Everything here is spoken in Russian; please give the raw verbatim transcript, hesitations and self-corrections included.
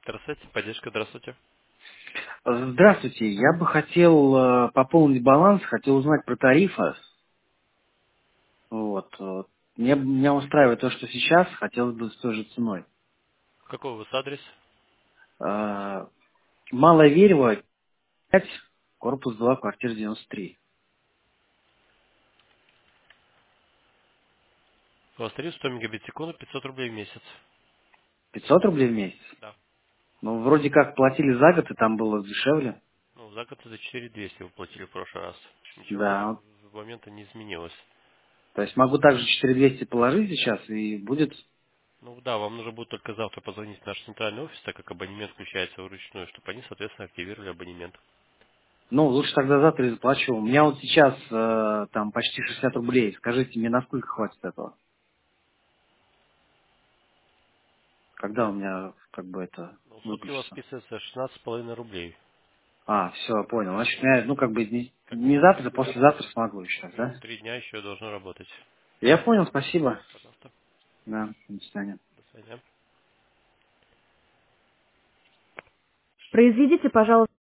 Здравствуйте, поддержка, здравствуйте. Здравствуйте, я бы хотел э, пополнить баланс, хотел узнать про тарифы. Вот. э, Мне, меня устраивает то, что сейчас, хотелось бы с той же ценой. Какой у вас адрес? Э, Малое Верево, пять, корпус два, квартира девяносто три. У вас тариф сто мегабит в секунду, пятьсот рублей в месяц. пятьсот рублей в месяц? Да. Ну, вроде как платили за год, и там было дешевле. Ну, за год за четыре тысячи двести вы платили в прошлый раз. Ничего Да. с момента не изменилось. То есть могу также четыре тысячи двести положить сейчас, и будет... Ну да, вам нужно будет только завтра позвонить в наш центральный офис, так как абонемент включается вручную, чтобы они, соответственно, активировали абонемент. Ну, лучше тогда завтра и заплачу. У меня вот сейчас э, там почти шестьдесят рублей. Скажите, мне насколько хватит этого? Когда у меня как бы это Ну, в сутки у вас выключится? списывается шестнадцать с половиной рублей. А, все, понял. Значит, я, ну, как бы не, Как не минимум. завтра, а послезавтра смогу еще, Ну, да? три дня еще должно работать. Я понял, спасибо. Пожалуйста. Да, до свидания. До свидания. Произведите, пожалуйста.